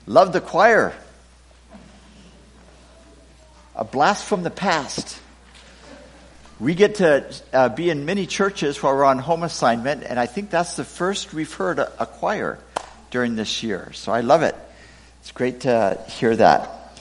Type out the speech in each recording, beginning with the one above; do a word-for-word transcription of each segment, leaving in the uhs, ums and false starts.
Love the choir. A blast from the past. We get to uh, be in many churches while we're on home assignment, and I think that's the first we've heard a, a choir during this year. So I love it. It's great to hear that.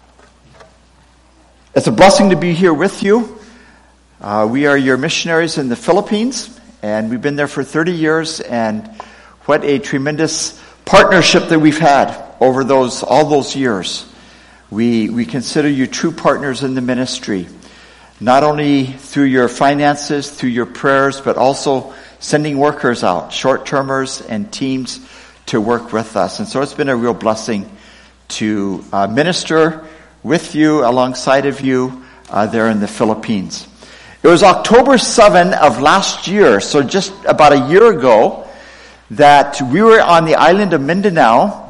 It's a blessing to be here with you. Uh, we are your missionaries in the Philippines, and we've been there for thirty years, and what a tremendous partnership that we've had over those all those years. We we consider you true partners in the ministry, not only through your finances, through your prayers, but also sending workers out, short-termers and teams to work with us. And so it's been a real blessing to uh, minister with you, alongside of you, uh, there in the Philippines. It was October seventh of last year, so just about a year ago, that we were on the island of Mindanao.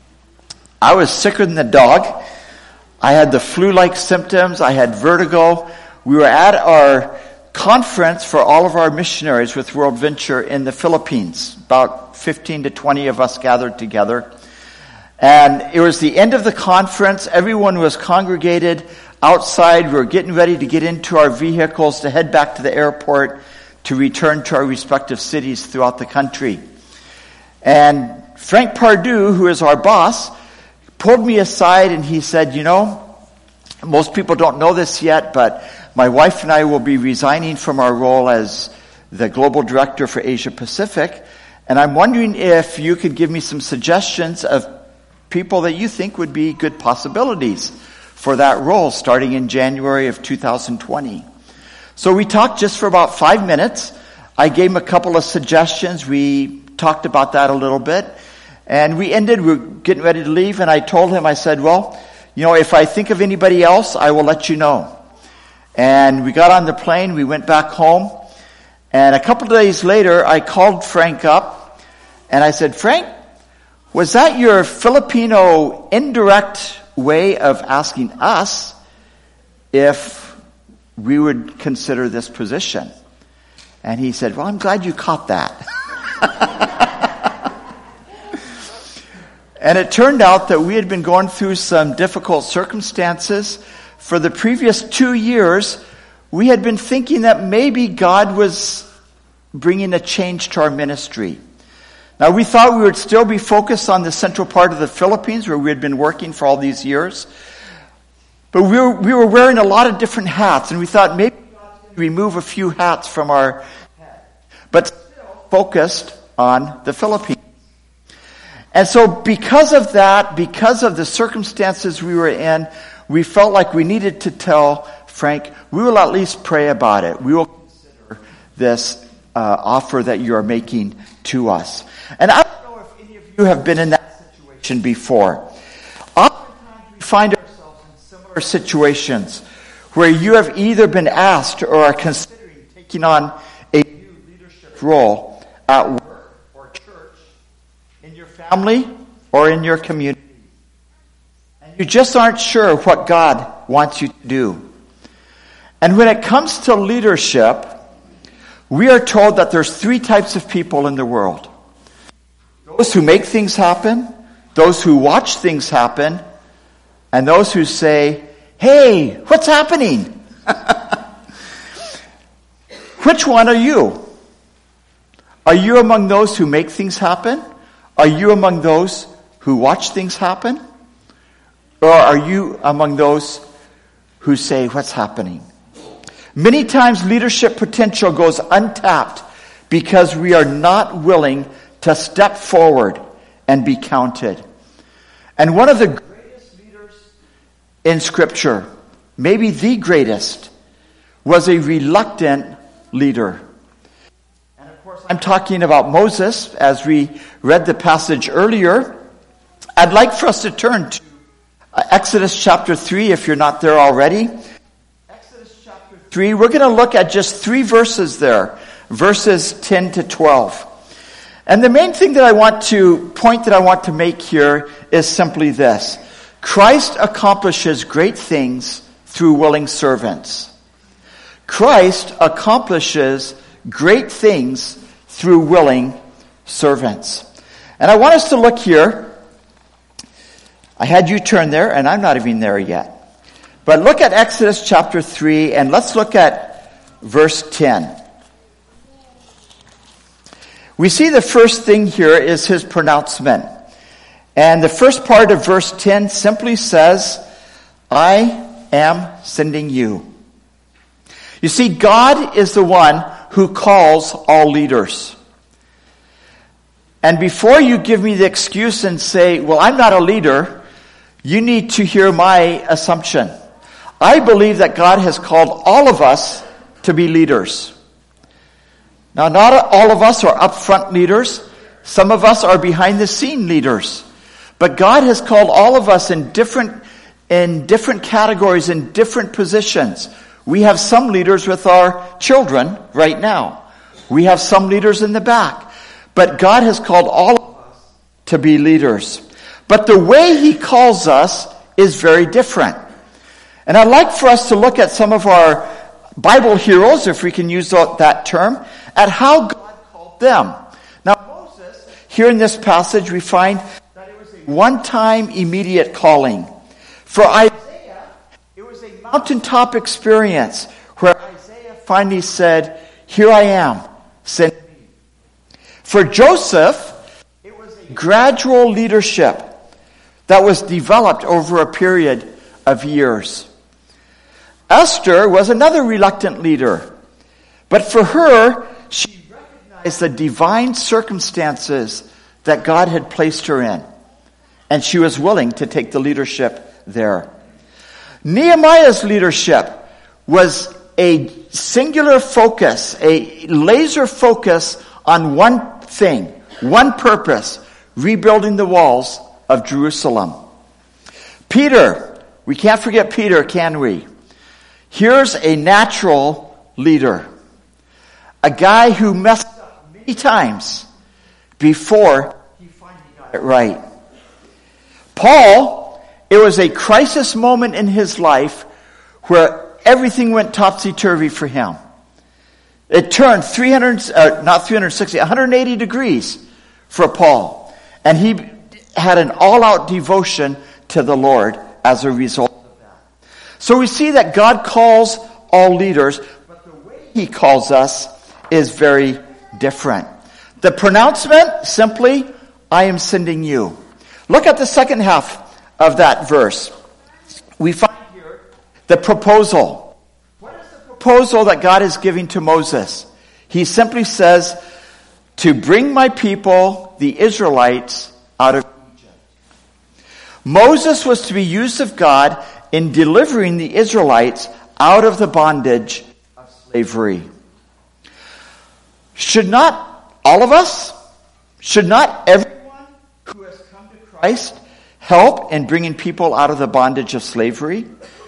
I was sicker than a dog. I had the flu-like symptoms. I had vertigo. We were at our conference for all of our missionaries with World Venture in the Philippines. About fifteen to twenty of us gathered together. And it was the end of the conference. Everyone was congregated outside. We were getting ready to get into our vehicles to head back to the airport to return to our respective cities throughout the country. And Frank Pardue, who is our boss, pulled me aside and he said, you know, most people don't know this yet, but my wife and I will be resigning from our role as the global director for Asia Pacific, and I'm wondering if you could give me some suggestions of people that you think would be good possibilities for that role starting in January of two thousand twenty. So we talked just for about five minutes. I gave him a couple of suggestions. We talked about that a little bit. And we ended, we were getting ready to leave, and I told him, I said, well, you know, if I think of anybody else, I will let you know. And we got on the plane, we went back home, and a couple of days later, I called Frank up, and I said, Frank, was that your Filipino indirect way of asking us if we would consider this position? And he said, well, I'm glad you caught that. And it turned out that we had been going through some difficult circumstances. For the previous two years, we had been thinking that maybe God was bringing a change to our ministry. Now, we thought we would still be focused on the central part of the Philippines where we had been working for all these years. But we were, we were wearing a lot of different hats, and we thought maybe God would remove a few hats from our head, but still focused on the Philippines. And so because of that, because of the circumstances we were in, we felt like we needed to tell Frank, we will at least pray about it. We will consider this uh, offer that you are making to us. And I don't know if any of you have been in that situation before. Oftentimes we find ourselves in similar situations where you have either been asked or are considering taking on a new leadership role at work, family, or in your community. And you just aren't sure what God wants you to do. And when it comes to leadership, we are told that there's three types of people in the world. Those who make things happen, those who watch things happen, and those who say, hey, what's happening? Which one are you? Are you among those who make things happen? Are you among those who watch things happen? Or are you among those who say, what's happening? Many times leadership potential goes untapped because we are not willing to step forward and be counted. And one of the greatest leaders in Scripture, maybe the greatest, was a reluctant leader. I'm talking about Moses, as we read the passage earlier. I'd like for us to turn to Exodus chapter three, if you're not there already. Exodus chapter three, we're going to look at just three verses there, verses ten to twelve. And the main thing that I want to, point that I want to make here is simply this. Christ accomplishes great things through willing servants. Christ accomplishes great things through willing servants. And I want us to look here I had you turn there, and I'm not even there yet. But look at Exodus chapter three, and let's look at verse ten. We see the first thing here is his pronouncement. And the first part of verse ten simply says, I am sending you. You see, God is the one who calls all leaders. And before you give me the excuse and say, well, I'm not a leader, you need to hear my assumption. I believe that God has called all of us to be leaders. Now, not all of us are upfront leaders. Some of us are behind the scene leaders. But God has called all of us in different, in different categories, in different positions. We have some leaders with our children right now. We have some leaders in the back. But God has called all of us to be leaders. But the way he calls us is very different. And I'd like for us to look at some of our Bible heroes, if we can use that term, at how God called them. Now, Moses, here in this passage, we find that it was a one-time immediate calling. For Isaiah, it was a mountaintop experience where Isaiah finally said, here I am, send me. For Joseph, it was a gradual leadership that was developed over a period of years. Esther was another reluctant leader, but for her, she recognized the divine circumstances that God had placed her in, and she was willing to take the leadership there. Nehemiah's leadership was a singular focus, a laser focus on one thing, one purpose, rebuilding the walls of Jerusalem. Peter, we can't forget Peter, can we? Here's a natural leader. A guy who messed up many times before he finally got it right. Paul, it was a crisis moment in his life where everything went topsy-turvy for him. It turned three hundred, uh, not three hundred sixty, one hundred eighty degrees for Paul. And he had an all-out devotion to the Lord as a result. So we see that God calls all leaders, but the way he calls us is very different. The pronouncement, simply, I am sending you. Look at the second half of that verse. We find here the proposal. What is the proposal that God is giving to Moses? He simply says, to bring my people, the Israelites, out of Egypt. Moses was to be used of God in delivering the Israelites out of the bondage of slavery. Should not all of us, should not everyone who has come to Christ help in bringing people out of the bondage of slavery?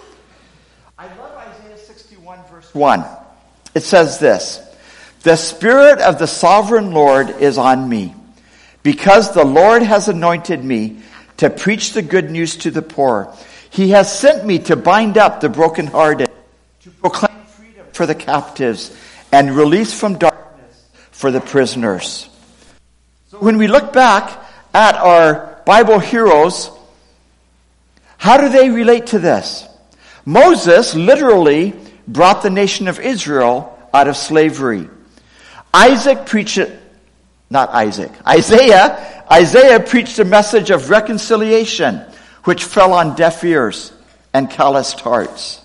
I love Isaiah sixty-one verse one. It says this, the Spirit of the Sovereign Lord is on me, because the Lord has anointed me to preach the good news to the poor. He has sent me to bind up the brokenhearted, to proclaim freedom for the captives, and release from darkness for the prisoners. So when we look back at our Bible heroes, how do they relate to this? Moses literally brought the nation of Israel out of slavery. Isaac preached it, not Isaac, Isaiah, Isaiah preached a message of reconciliation, which fell on deaf ears and calloused hearts.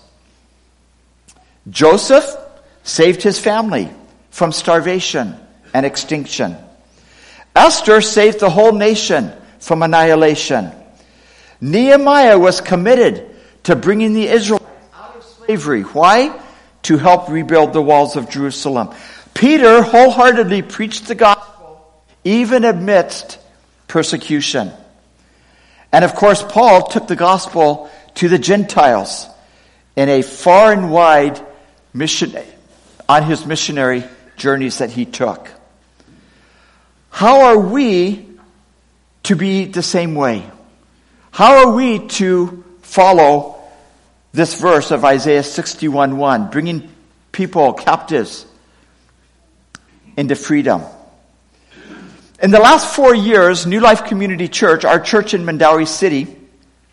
Joseph saved his family from starvation and extinction. Esther saved the whole nation from annihilation. Nehemiah was committed to bringing the Israelites out of slavery. Why? To help rebuild the walls of Jerusalem. Peter wholeheartedly preached the gospel even amidst persecution. And of course, Paul took the gospel to the Gentiles in a far and wide mission, on his missionary journeys that he took. How are we to be the same way? How are we to follow this verse of Isaiah sixty-one one, bringing people, captives, into freedom? In the last four years, New Life Community Church, our church in Mandawi City,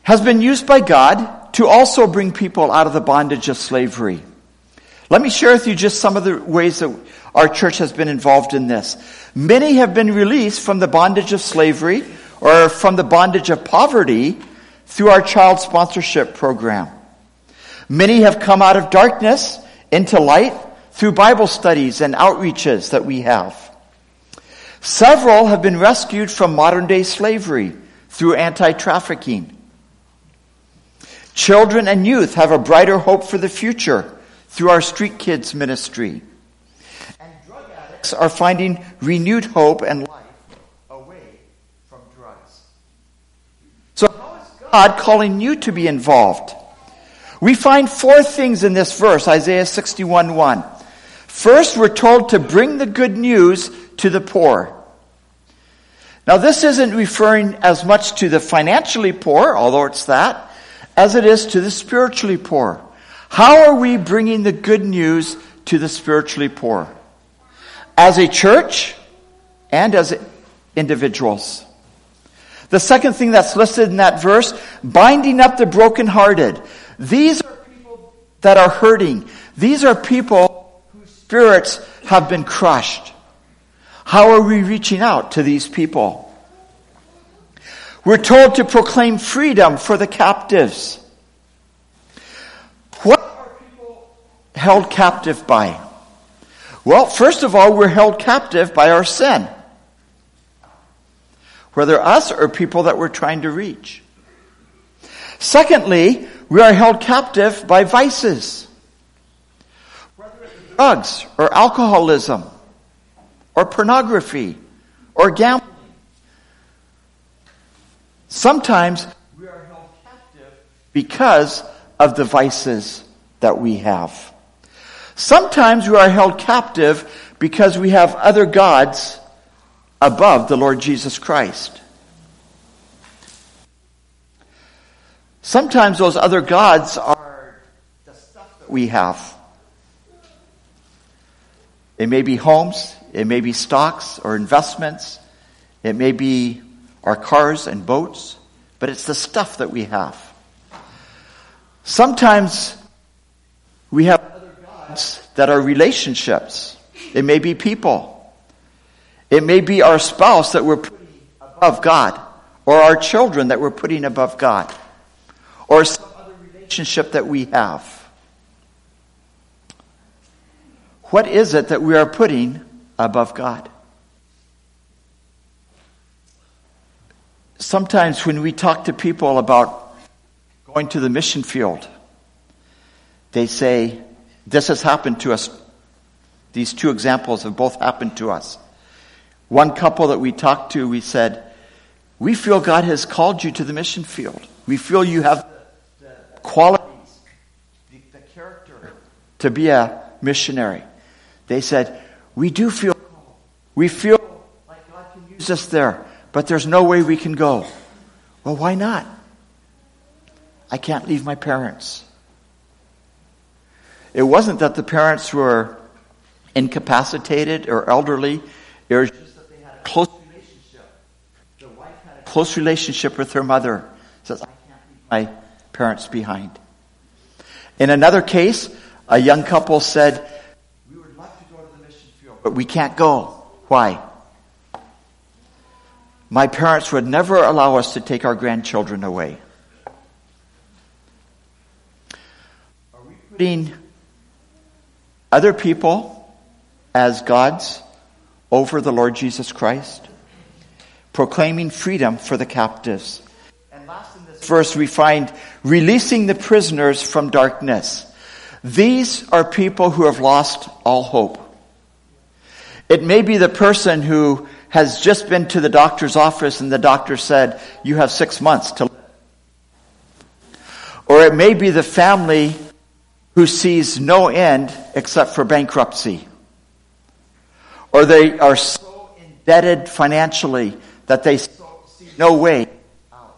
has been used by God to also bring people out of the bondage of slavery. Let me share with you just some of the ways that our church has been involved in this. Many have been released from the bondage of slavery or from the bondage of poverty through our child sponsorship program. Many have come out of darkness into light through Bible studies and outreaches that we have. Several have been rescued from modern-day slavery through anti-trafficking. Children and youth have a brighter hope for the future through our Street Kids ministry. And drug addicts are finding renewed hope and life away from drugs. So how is God calling you to be involved? We find four things in this verse, Isaiah sixty-one one. First, we're told to bring the good news to the poor. Now, this isn't referring as much to the financially poor, although it's that, as it is to the spiritually poor. How are we bringing the good news to the spiritually poor? As a church and as individuals. The second thing that's listed in that verse, binding up the brokenhearted. These are people that are hurting. These are people whose spirits have been crushed. How are we reaching out to these people? We're told to proclaim freedom for the captives. What are people held captive by? Well, first of all, we're held captive by our sin. Whether us or people that we're trying to reach. Secondly, we are held captive by vices. Whether it's drugs or alcoholism or pornography or gambling. Sometimes we are held captive because of the vices that we have. Sometimes we are held captive because we have other gods above the Lord Jesus Christ. Sometimes those other gods are the stuff that we have. It may be homes, it may be stocks or investments, it may be our cars and boats, but it's the stuff that we have. Sometimes we have other gods that are relationships. It may be people. It may be our spouse that we're putting above God, or our children that we're putting above God, or some other relationship that we have. What is it that we are putting above God? Sometimes when we talk to people about going to the mission field, they say, this has happened to us. These two examples have both happened to us. One couple that we talked to, we said, we feel God has called you to the mission field. We feel you have the qualities, the, the character to be a missionary. They said, we do feel, we feel like God can use us there. But there's no way we can go. Well, why not? I can't leave my parents. It wasn't that the parents were incapacitated or elderly. It was just that they had a close relationship. The wife had a close relationship with her mother. Says, I can't leave my parents behind. In another case, a young couple said, we would love to go to the mission field, but we can't go. Why? My parents would never allow us to take our grandchildren away. Are we putting other people as gods over the Lord Jesus Christ? Proclaiming freedom for the captives. And last in this verse we find releasing the prisoners from darkness. These are people who have lost all hope. It may be the person who has just been to the doctor's office and the doctor said, you have six months to live. Or it may be the family who sees no end except for bankruptcy. Or they are so indebted financially that they see no way out.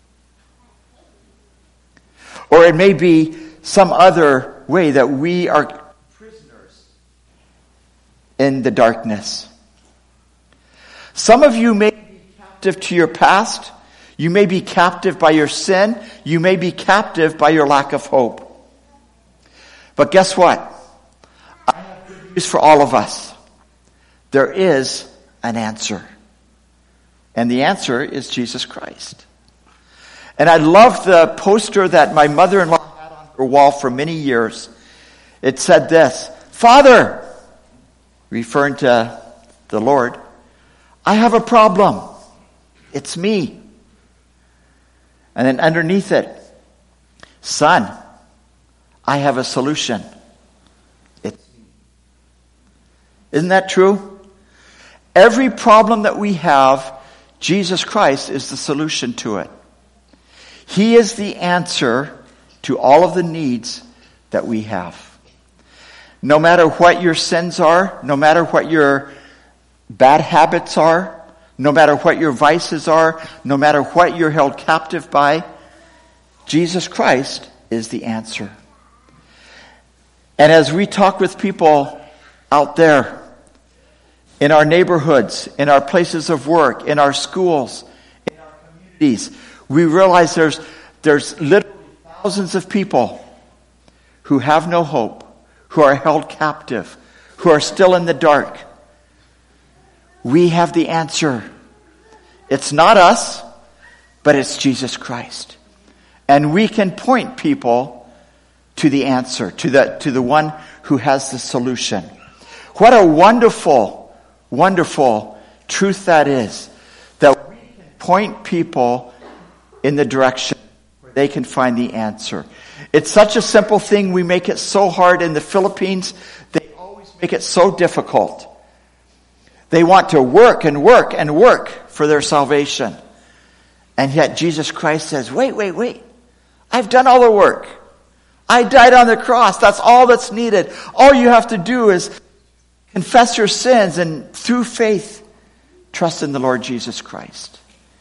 Or it may be some other way that we are prisoners in the darkness. Some of you may be captive to your past, You may be captive by your sin. You may be captive by your lack of hope. But guess what? I have good news for all of us. There is an answer. And the answer is Jesus Christ. And I love the poster that my mother-in-law had on her wall for many years. It said this, Father, referring to the Lord, I have a problem. It's me. And then underneath it, Son, I have a solution. It's me. Isn't that true? Every problem that we have, Jesus Christ is the solution to it. He is the answer to all of the needs that we have. No matter what your sins are, no matter what your bad habits are, no matter what your vices are, no matter what you're held captive by, Jesus Christ is the answer. And as we talk with people out there, in our neighborhoods, in our places of work, in our schools, in our communities, we realize there's, there's literally thousands of people who have no hope, who are held captive, who are still in the dark. We have the answer. It's not us, but it's Jesus Christ. And we can point people to the answer, to the, to the one who has the solution. What a wonderful, wonderful truth that is. That we can point people in the direction where they can find the answer. It's such a simple thing. We make it so hard in the Philippines. They always make it so difficult. They want to work and work and work for their salvation. And yet Jesus Christ says, wait, wait, wait. I've done all the work. I died on the cross. That's all that's needed. All you have to do is confess your sins and through faith, trust in the Lord Jesus Christ.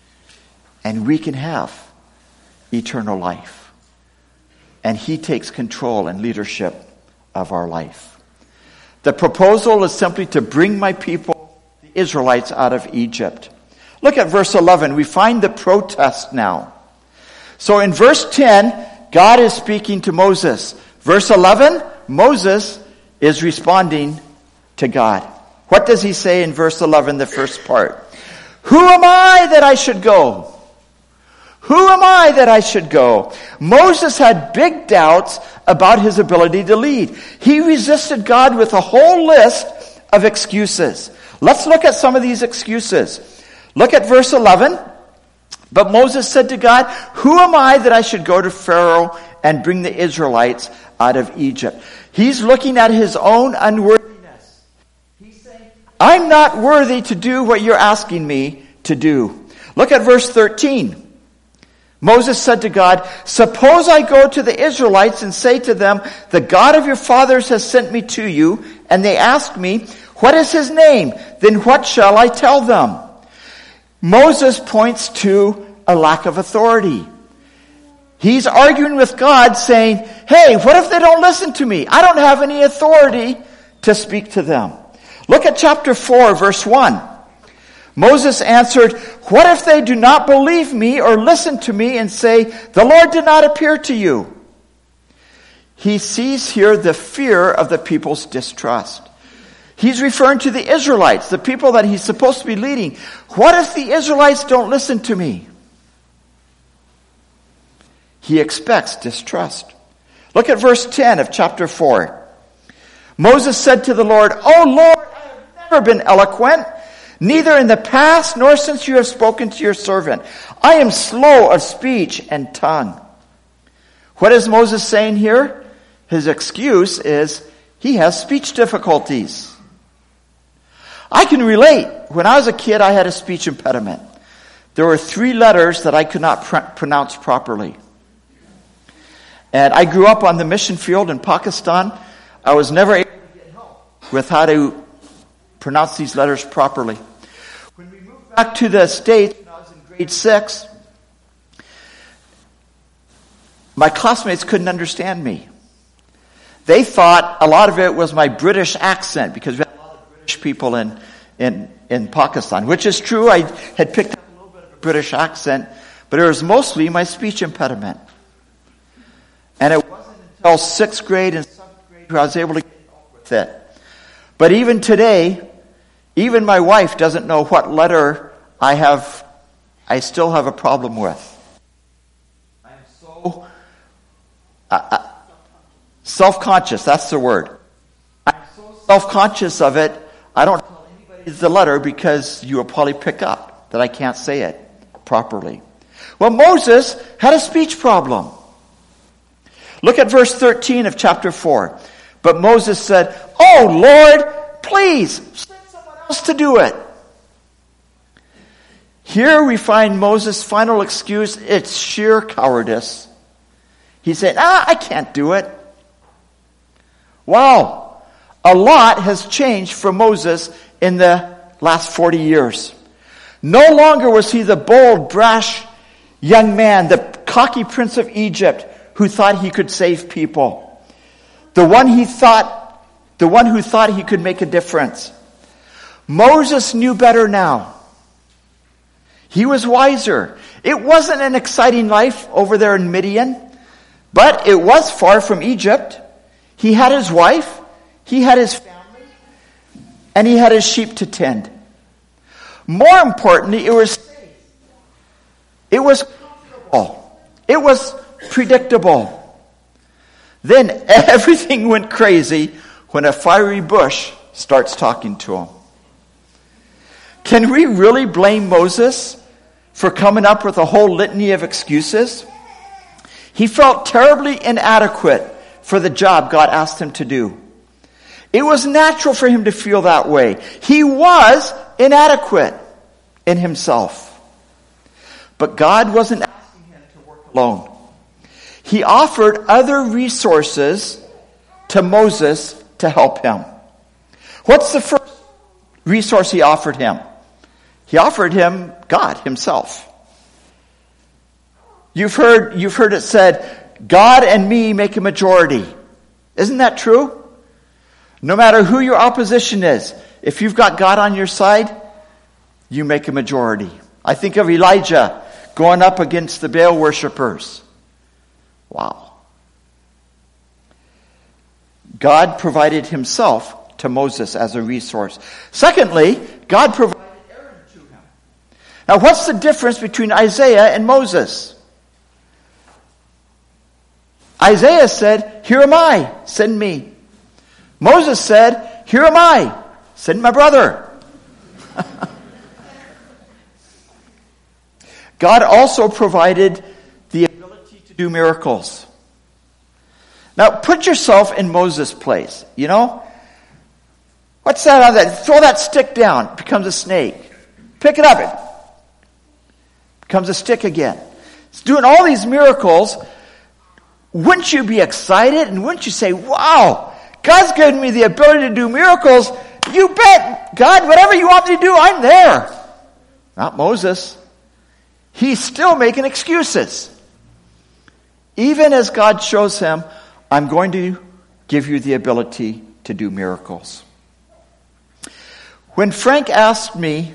And we can have eternal life. And He takes control and leadership of our life. The proposal is simply to bring my people, the Israelites, out of Egypt. Look at verse eleven. We find the protest now. So in verse ten, God is speaking to Moses. Verse eleven, Moses is responding to God. What does he say in verse eleven, the first part? Who am I that I should go? Who am I that I should go? Moses had big doubts about his ability to lead. He resisted God with a whole list of excuses. Let's look at some of these excuses. Look at verse eleven. But Moses said to God, who am I that I should go to Pharaoh and bring the Israelites out of Egypt? He's looking at his own unworthiness. He's saying, I'm not worthy to do what you're asking me to do. Look at verse thirteen. Moses said to God, suppose I go to the Israelites and say to them, the God of your fathers has sent me to you, and they ask me, what is his name? Then what shall I tell them? Moses points to a lack of authority. He's arguing with God saying, hey, what if they don't listen to me? I don't have any authority to speak to them. Look at chapter four, verse one. Moses answered, what if they do not believe me or listen to me and say, the Lord did not appear to you? He sees here the fear of the people's distrust. He's referring to the Israelites, the people that he's supposed to be leading. What if the Israelites don't listen to me? He expects distrust. Look at verse ten of chapter four. Moses said to the Lord, O Lord, I have never been eloquent, neither in the past nor since you have spoken to your servant. I am slow of speech and tongue. What is Moses saying here? His excuse is he has speech difficulties. I can relate. When I was a kid, I had a speech impediment. There were three letters that I could not pr- pronounce properly. And I grew up on the mission field in Pakistan. I was never able to get help with how to pronounce these letters properly. When we moved back to the States, when I was in grade six, my classmates couldn't understand me. They thought a lot of it was my British accent, because we had a lot of British people in, in, in Pakistan, which is true. I had picked up a little bit of a British accent, but it was mostly my speech impediment. And it wasn't until sixth grade and seventh grade where I was able to get on with it. But even today, even my wife doesn't know what letter I have, I still have a problem with. I'm so uh, uh, self-conscious, that's the word. I'm so self-conscious of it, I don't tell anybody the letter because you will probably pick up that I can't say it properly. Well, Moses had a speech problem. Look at verse thirteen of chapter four. But Moses said, "Oh Lord, please send someone else to do it." Here we find Moses' final excuse. It's sheer cowardice. He said, ah, I can't do it. Wow. A lot has changed for Moses in the last forty years. No longer was he the bold, brash young man, the cocky prince of Egypt who thought he could save people. The one he thought, the one who thought he could make a difference. Moses knew better now. He was wiser. It wasn't an exciting life over there in Midian, but it was far from Egypt. He had his wife, he had his family, and he had his sheep to tend. More importantly, it was safe. It was comfortable. It was predictable. Then everything went crazy when a fiery bush starts talking to him. Can we really blame Moses for coming up with a whole litany of excuses? He felt terribly inadequate for the job God asked him to do. It was natural for him to feel that way. He was inadequate in himself. But God wasn't asking him to work alone. He offered other resources to Moses to help him. What's the first resource he offered him? He offered him God himself. You've heard, you've heard it said, God and me make a majority. Isn't that true? No matter who your opposition is, if you've got God on your side, you make a majority. I think of Elijah going up against the Baal worshippers. Wow. God provided himself to Moses as a resource. Secondly, God provided Aaron to him. Now, what's the difference between Isaiah and Moses? Isaiah said, "Here am I, send me." Moses said, "Here am I, send my brother." God also provided the ability to do miracles. Now, put yourself in Moses' place. You know? What's that on that? Throw that stick down. It becomes a snake. Pick it up. It becomes a stick again. It's doing all these miracles. Wouldn't you be excited? And wouldn't you say, wow, God's given me the ability to do miracles. You bet, God, whatever you want me to do, I'm there. Not Moses. He's still making excuses. Even as God shows him, I'm going to give you the ability to do miracles. When Frank asked me,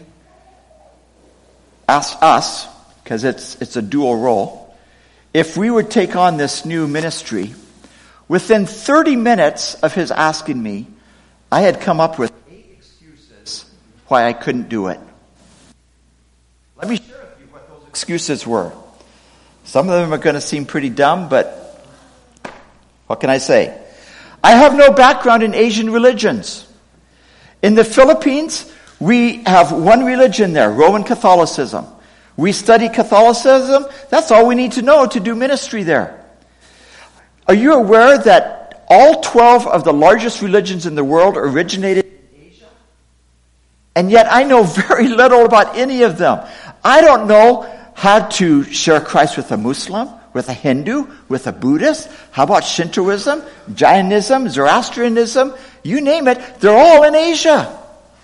asked us, because it's it's a dual role, if we would take on this new ministry, within thirty minutes of his asking me, I had come up with eight excuses why I couldn't do it. Let me share with you what those excuses were. Some of them are going to seem pretty dumb, but what can I say? I have no background in Asian religions. In the Philippines, we have one religion there, Roman Catholicism. We study Catholicism. That's all we need to know to do ministry there. Are you aware that all twelve of the largest religions in the world originated in Asia? And yet I know very little about any of them. I don't know how to share Christ with a Muslim, with a Hindu, with a Buddhist. How about Shintoism, Jainism, Zoroastrianism? You name it, they're all in Asia.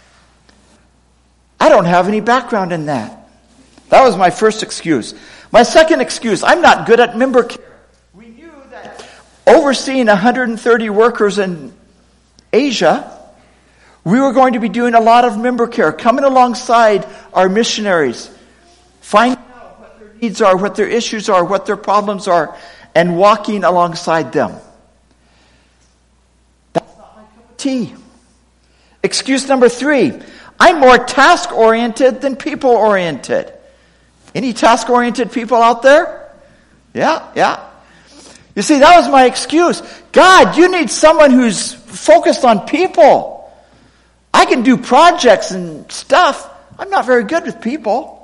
I don't have any background in that. That was my first excuse. My second excuse, I'm not good at member care. We knew that overseeing one hundred thirty workers in Asia, we were going to be doing a lot of member care, coming alongside our missionaries, finding out what their needs needs are, what their issues are, what their problems are, and walking alongside them. That's not my cup of tea. Excuse number three, I'm more task-oriented than people-oriented. Any task-oriented people out there? Yeah, yeah. You see, that was my excuse. God, you need someone who's focused on people. I can do projects and stuff. I'm not very good with people.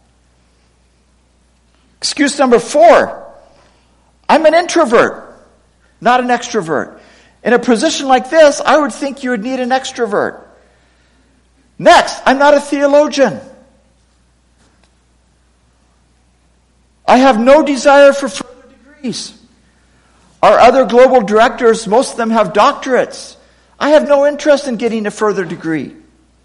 Excuse number four, I'm an introvert, not an extrovert. In a position like this, I would think you would need an extrovert. Next, I'm not a theologian. I have no desire for further degrees. Our other global directors, most of them have doctorates. I have no interest in getting a further degree.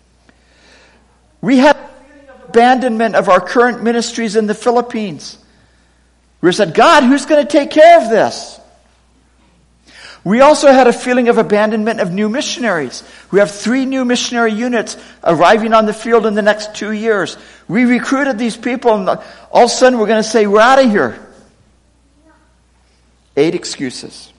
We have a feeling of abandonment of our current ministries in the Philippines. We said, God, who's going to take care of this? We also had a feeling of abandonment of new missionaries. We have three new missionary units arriving on the field in the next two years. We recruited these people, and all of a sudden we're going to say, we're out of here. Eight excuses.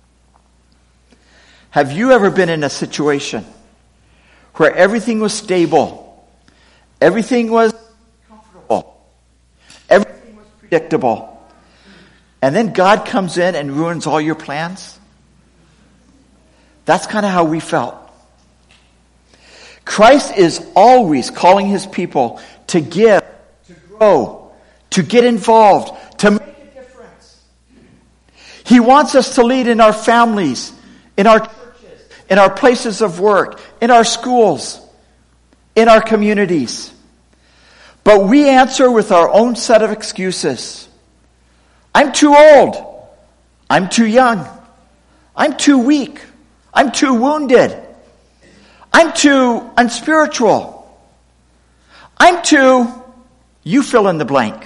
Have you ever been in a situation where everything was stable, everything was comfortable, everything was predictable, and then God comes in and ruins all your plans? That's kind of how we felt. Christ is always calling his people to give, to grow, to get involved, to make a difference. He wants us to lead in our families, in our churches, in our places of work, in our schools, in our communities. But we answer with our own set of excuses. I'm too old. I'm too young. I'm too weak. I'm too wounded. I'm too unspiritual. I'm too, you fill in the blank.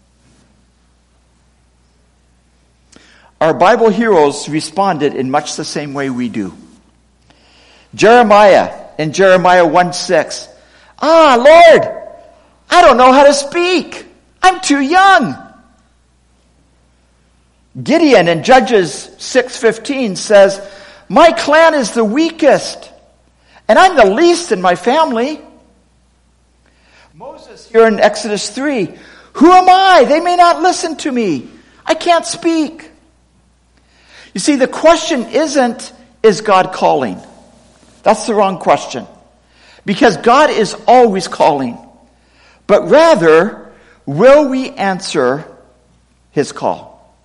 Our Bible heroes responded in much the same way we do. Jeremiah, in Jeremiah one six, Ah, Lord, I don't know how to speak. I'm too young. Gideon in Judges six fifteen says, my clan is the weakest, and I'm the least in my family. Moses here in Exodus three, who am I? They may not listen to me. I can't speak. You see, the question isn't, is God calling? That's the wrong question. Because God is always calling. But rather, will we answer his call?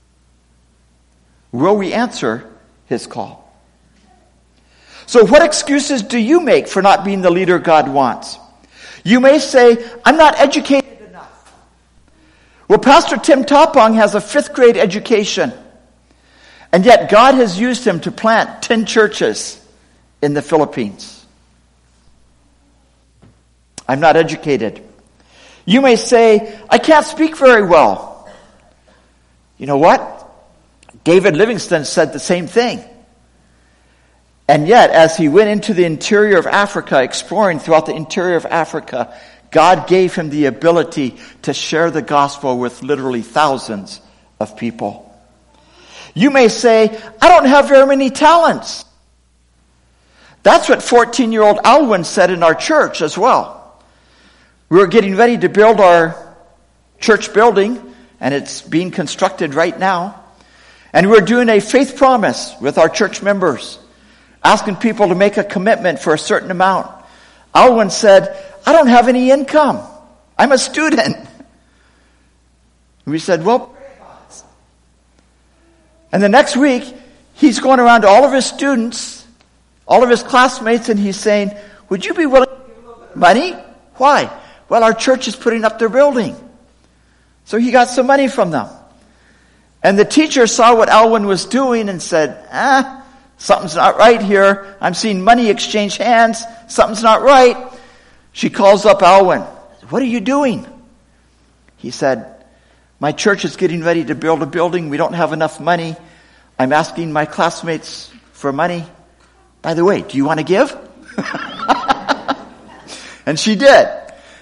Will we answer his call? So what excuses do you make for not being the leader God wants? You may say, I'm not educated enough. Well, Pastor Tim Topong has a fifth grade education. And yet God has used him to plant ten churches in the Philippines. I'm not educated. You may say, I can't speak very well. You know what? David Livingstone said the same thing. And yet, as he went into the interior of Africa, exploring throughout the interior of Africa, God gave him the ability to share the gospel with literally thousands of people. You may say, I don't have very many talents. That's what fourteen-year-old Alwyn said in our church as well. We were getting ready to build our church building, and it's being constructed right now. And we're doing a faith promise with our church members, asking people to make a commitment for a certain amount. Alwyn said, I don't have any income. I'm a student. We said, well, pray about it. And the next week, he's going around to all of his students, all of his classmates, and he's saying, would you be willing to give a little bit of money? Why? Well, our church is putting up their building. So he got some money from them. And the teacher saw what Alwyn was doing and said, ah, something's not right here. I'm seeing money exchange hands. Something's not right. She calls up Alwyn. What are you doing? He said, my church is getting ready to build a building. We don't have enough money. I'm asking my classmates for money. By the way, do you want to give? And she did.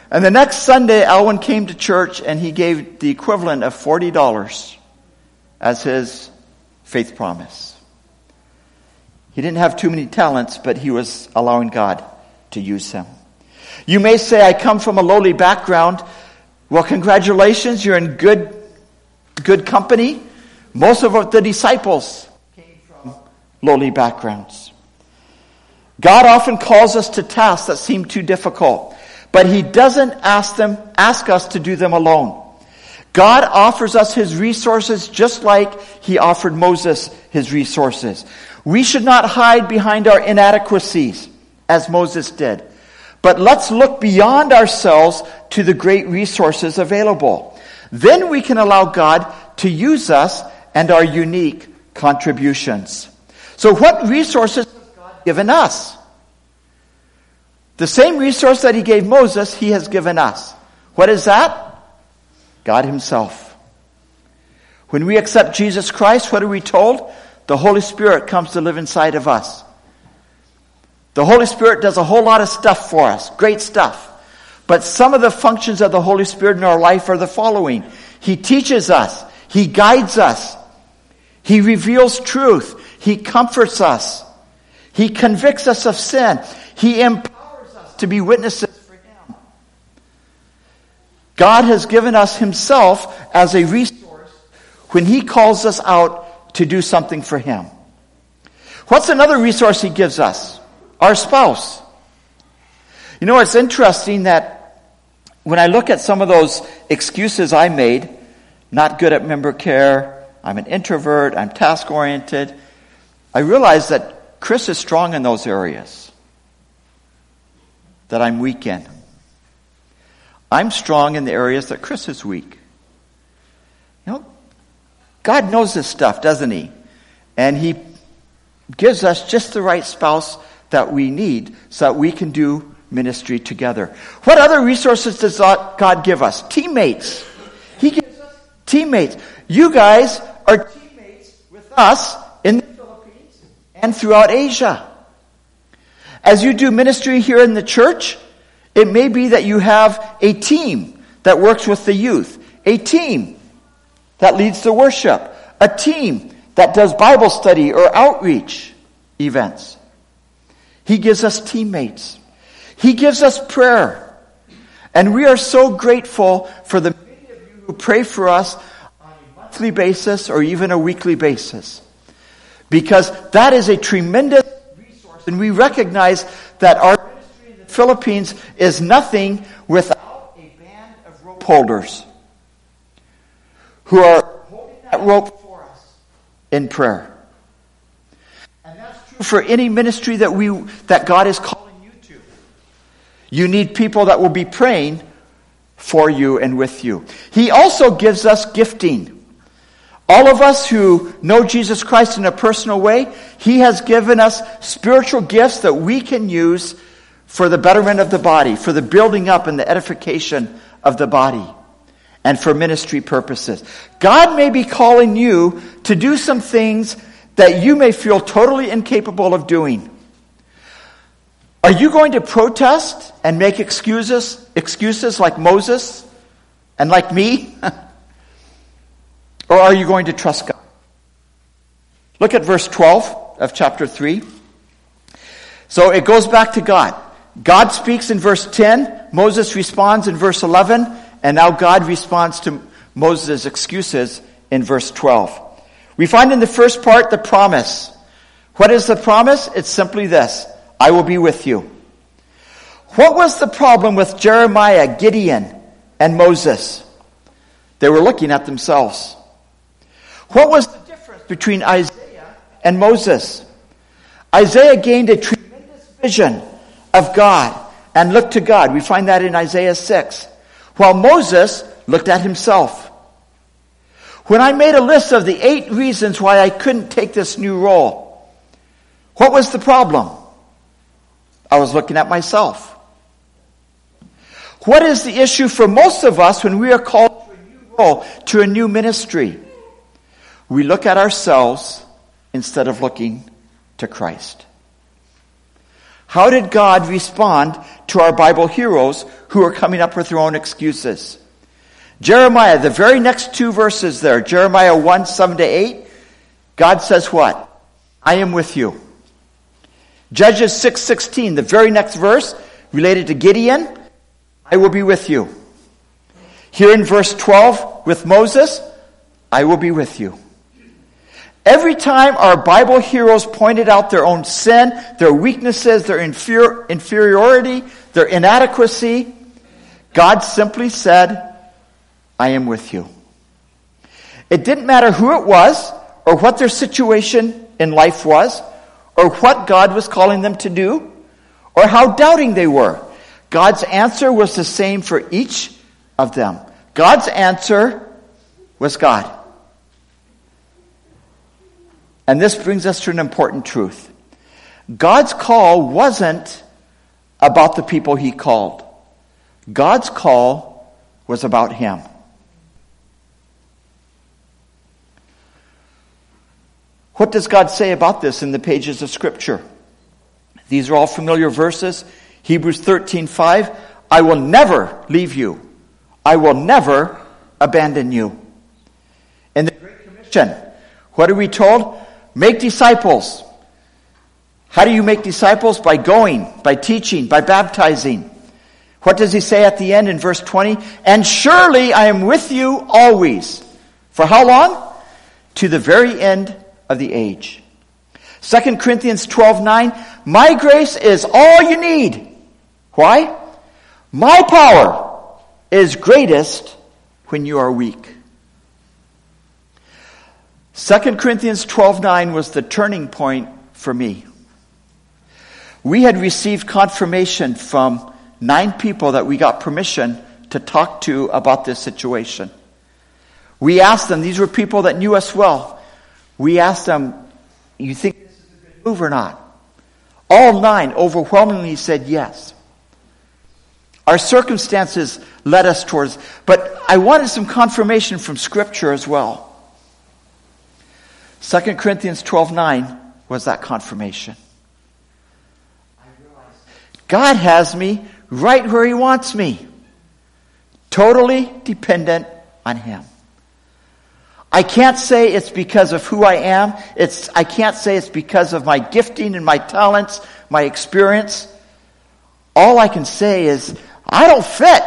And the next Sunday, Alwyn came to church and he gave the equivalent of forty dollars as his faith promise. He didn't have too many talents, but he was allowing God to use him. You may say, I come from a lowly background. Well, congratulations, you're in good, good company. Most of the disciples came from lowly backgrounds. God often calls us to tasks that seem too difficult, but he doesn't ask them, ask us to do them alone. God offers us his resources just like he offered Moses his resources. We should not hide behind our inadequacies as Moses did, but let's look beyond ourselves to the great resources available. Then we can allow God to use us and our unique contributions. So what resources has God given us? The same resource that he gave Moses, he has given us. What is that? God himself. When we accept Jesus Christ, what are we told? The Holy Spirit comes to live inside of us. The Holy Spirit does a whole lot of stuff for us. Great stuff. But some of the functions of the Holy Spirit in our life are the following. He teaches us. He guides us. He reveals truth. He comforts us. He convicts us of sin. He empowers us to be witnesses for him. God has given us himself as a resource when he calls us out to do something for him. What's another resource he gives us? Our spouse. You know, it's interesting that when I look at some of those excuses I made, not good at member care, I'm an introvert, I'm task-oriented, I realize that Chris is strong in those areas that I'm weak in. I'm strong in the areas that Chris is weak. You know, God knows this stuff, doesn't he? And he gives us just the right spouse that we need so that we can do ministry together. What other resources does God give us? Teammates. He gives us teammates. You guys are teammates with us in the Philippines and throughout Asia. As you do ministry here in the church, it may be that you have a team that works with the youth, a team that leads the worship, a team that does Bible study or outreach events. He gives us teammates. He gives us prayer. And we are so grateful for the many of you who pray for us on a monthly basis or even a weekly basis. Because that is a tremendous resource. And we recognize that our ministry in the Philippines is nothing without a band of rope holders who are holding that rope for us in prayer. And that's true for any ministry that we that God is calling you to. You need people that will be praying for you and with you. He also gives us gifting. All of us who know Jesus Christ in a personal way, he has given us spiritual gifts that we can use for the betterment of the body, for the building up and the edification of the body, and for ministry purposes. God may be calling you to do some things that you may feel totally incapable of doing. Are you going to protest and make excuses, excuses like Moses and like me? Or are you going to trust God? Look at verse twelve of chapter three. So it goes back to God. God speaks in verse ten. Moses responds in verse eleven. And now God responds to Moses' excuses in verse twelve. We find in the first part the promise. What is the promise? It's simply this: I will be with you. What was the problem with Jeremiah, Gideon, and Moses? They were looking at themselves. What was the difference between Isaiah and Moses? Isaiah gained a tremendous vision of God and looked to God. We find that in Isaiah six. While Moses looked at himself. When I made a list of the eight reasons why I couldn't take this new role, what was the problem? I was looking at myself. What is the issue for most of us when we are called to a new role, to a new ministry? We look at ourselves instead of looking to Christ. How did God respond to our Bible heroes who are coming up with their own excuses? Jeremiah, the very next two verses there, Jeremiah one, seven to eight, God says what? I am with you. Judges six sixteen, the very next verse, related to Gideon, I will be with you. Here in verse twelve, with Moses, I will be with you. Every time our Bible heroes pointed out their own sin, their weaknesses, their inferior, inferiority, their inadequacy, God simply said, I am with you. It didn't matter who it was, or what their situation in life was, or what God was calling them to do, or how doubting they were. God's answer was the same for each of them. God's answer was God. And this brings us to an important truth. God's call wasn't about the people he called. God's call was about him. What does God say about this in the pages of Scripture? These are all familiar verses. Hebrews thirteen five, I will never leave you. I will never abandon you. In the Great Commission, what are we told? Make disciples. How do you make disciples? By going, by teaching, by baptizing. What does he say at the end in verse twenty? And surely I am with you always. For how long? To the very end of the age. Second Corinthians twelve nine, my grace is all you need. Why? My power is greatest when you are weak. Second Corinthians twelve nine was the turning point for me. We had received confirmation from nine people that we got permission to talk to about this situation. We asked them, these were people that knew us well. We asked them, you think this is a good move or not? All nine overwhelmingly said yes. Our circumstances led us towards, but I wanted some confirmation from Scripture as well. Second Corinthians twelve nine was that confirmation. I realized God has me right where he wants me. Totally dependent on him. I can't say it's because of who I am. It's, I can't say it's because of my gifting and my talents, my experience. All I can say is, I don't fit.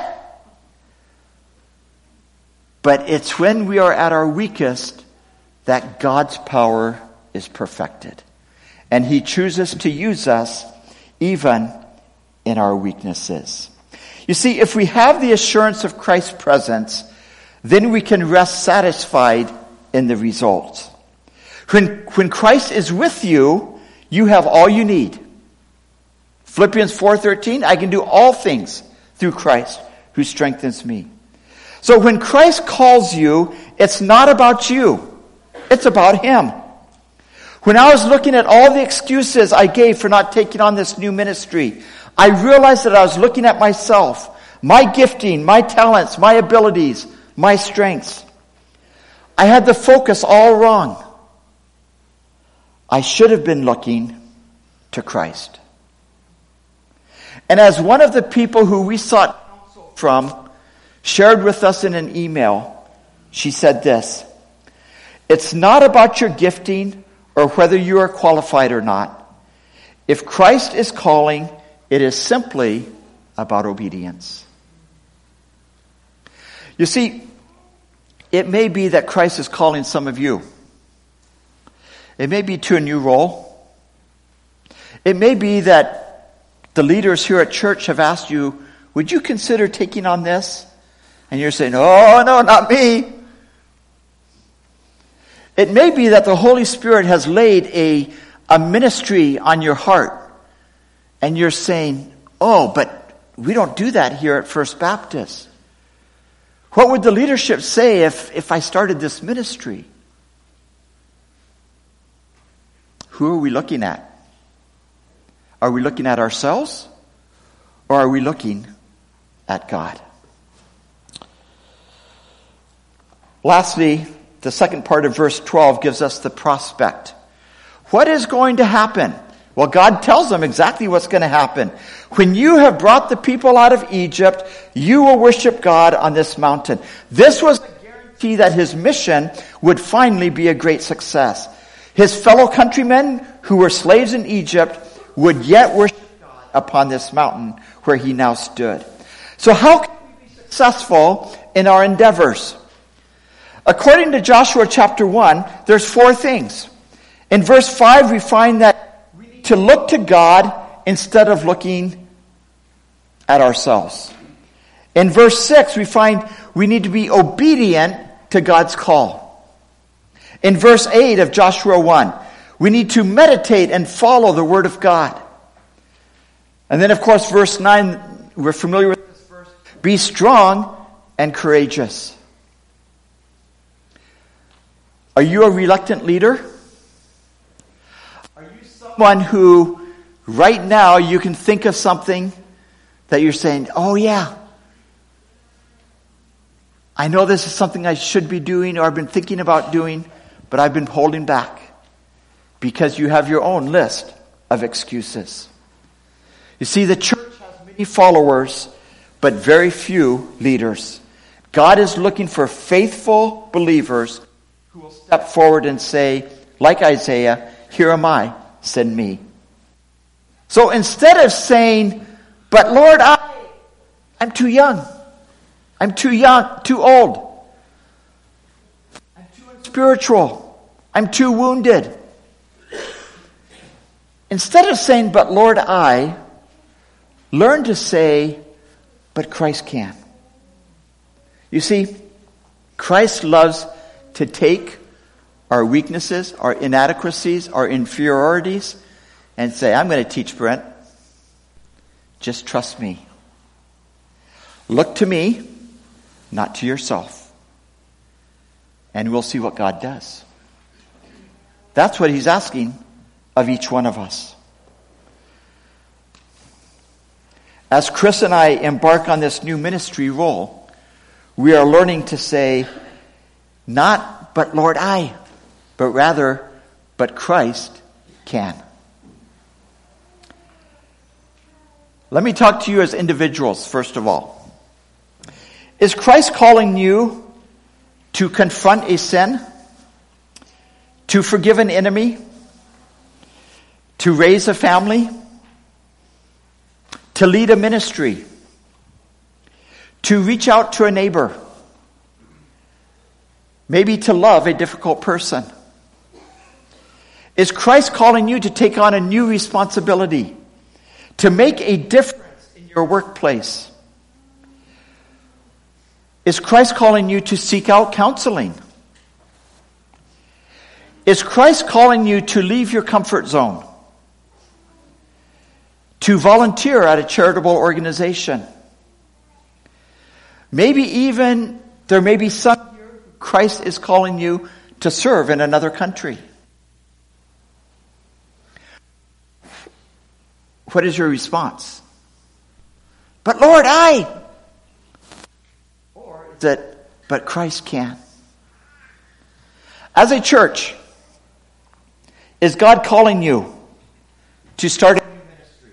But it's when we are at our weakest that God's power is perfected. And he chooses to use us even in our weaknesses. You see, if we have the assurance of Christ's presence, then we can rest satisfied in the results. When, when Christ is with you, you have all you need. Philippians four thirteen, I can do all things through Christ who strengthens me. So when Christ calls you, it's not about you. It's about him. When I was looking at all the excuses I gave for not taking on this new ministry, I realized that I was looking at myself, my gifting, my talents, my abilities, my strengths. I had the focus all wrong. I should have been looking to Christ. And as one of the people who we sought counsel from shared with us in an email, she said this, it's not about your gifting or whether you are qualified or not. If Christ is calling, it is simply about obedience. You see, it may be that Christ is calling some of you. It may be to a new role. It may be that the leaders here at church have asked you, would you consider taking on this? And you're saying, oh, no, not me. It may be that the Holy Spirit has laid a, a ministry on your heart. And you're saying, oh, but we don't do that here at First Baptist. What would the leadership say if, if I started this ministry? Who are we looking at? Are we looking at ourselves? Or are we looking at God? Lastly, the second part of verse twelve gives us the prospect. What is going to happen Well, God tells them exactly what's going to happen. When you have brought the people out of Egypt, you will worship God on this mountain. This was a guarantee that his mission would finally be a great success. His fellow countrymen who were slaves in Egypt would yet worship God upon this mountain where he now stood. So how can we be successful in our endeavors? According to Joshua chapter one, there's four things. In verse five, we find that we need to look to God instead of looking at ourselves. In verse six, we find we need to be obedient to God's call. In verse eight of Joshua one, we need to meditate and follow the word of God. And then, of course, verse nine, we're familiar with this verse. Be strong and courageous. Are you a reluctant leader? Are you someone who right now you can think of something that you're saying, oh yeah, I know this is something I should be doing or I've been thinking about doing, but I've been holding back because you have your own list of excuses. You see, the church has many followers, but very few leaders. God is looking for faithful believers who will step forward and say, like Isaiah, here am I, send me. So instead of saying, but Lord, I, I'm too young. I'm too young, too old. I'm too unspiritual. I'm too wounded. Instead of saying, but Lord, I, learn to say, but Christ can. You see, Christ loves to take our weaknesses, our inadequacies, our inferiorities, and say, I'm going to teach Brent. Just trust me. Look to me, not to yourself. And we'll see what God does. That's what he's asking of each one of us. As Chris and I embark on this new ministry role, we are learning to say, not, but Lord, I, but rather, but Christ can. Let me talk to you as individuals, first of all. Is Christ calling you to confront a sin? To forgive an enemy? To raise a family? To lead a ministry? To reach out to a neighbor? Maybe to love a difficult person? Is Christ calling you to take on a new responsibility? To make a difference in your workplace? Is Christ calling you to seek out counseling? Is Christ calling you to leave your comfort zone? To volunteer at a charitable organization? Maybe even, there may be some here, Christ is calling you to serve in another country. What is your response? But Lord, I... Or is it, but Christ can? As a church, is God calling you to start a new ministry?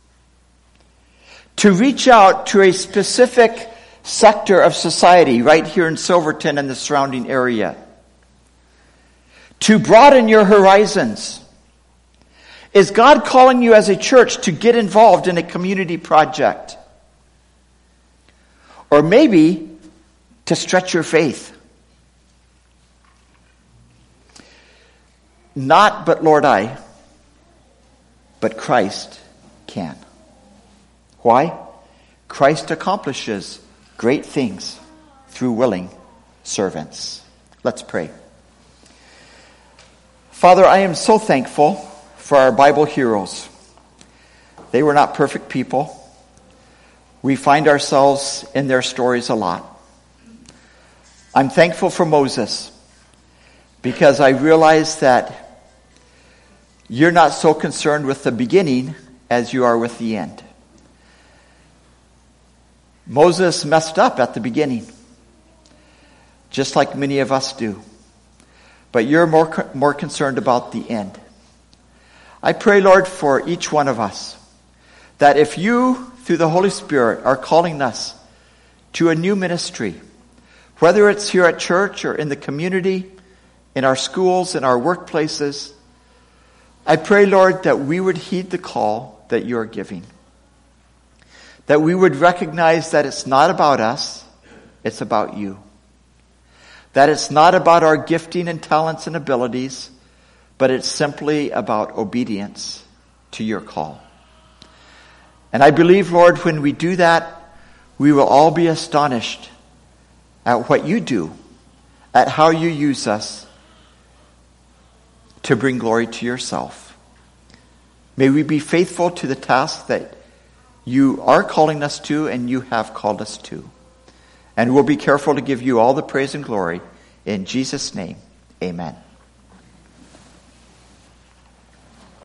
To reach out to a specific sector of society right here in Silverton and the surrounding area? To broaden your horizons? Is God calling you as a church to get involved in a community project? Or maybe to stretch your faith? Not, but Lord, I, but Christ can. Why? Christ accomplishes great things through willing servants. Let's pray. Father, I am so thankful for our Bible heroes. They were not perfect people. We find ourselves in their stories a lot. I'm thankful for Moses because I realize that you're not so concerned with the beginning as you are with the end. Moses messed up at the beginning, just like many of us do. But you're more, more concerned about the end. I pray, Lord, for each one of us, that if you, through the Holy Spirit, are calling us to a new ministry, whether it's here at church or in the community, in our schools, in our workplaces, I pray, Lord, that we would heed the call that you are giving. That we would recognize that it's not about us, it's about you. That it's not about our gifting and talents and abilities, but it's simply about obedience to your call. And I believe, Lord, when we do that, we will all be astonished at what you do, at how you use us to bring glory to yourself. May we be faithful to the task that you are calling us to and you have called us to. And we'll be careful to give you all the praise and glory. In Jesus' name, amen.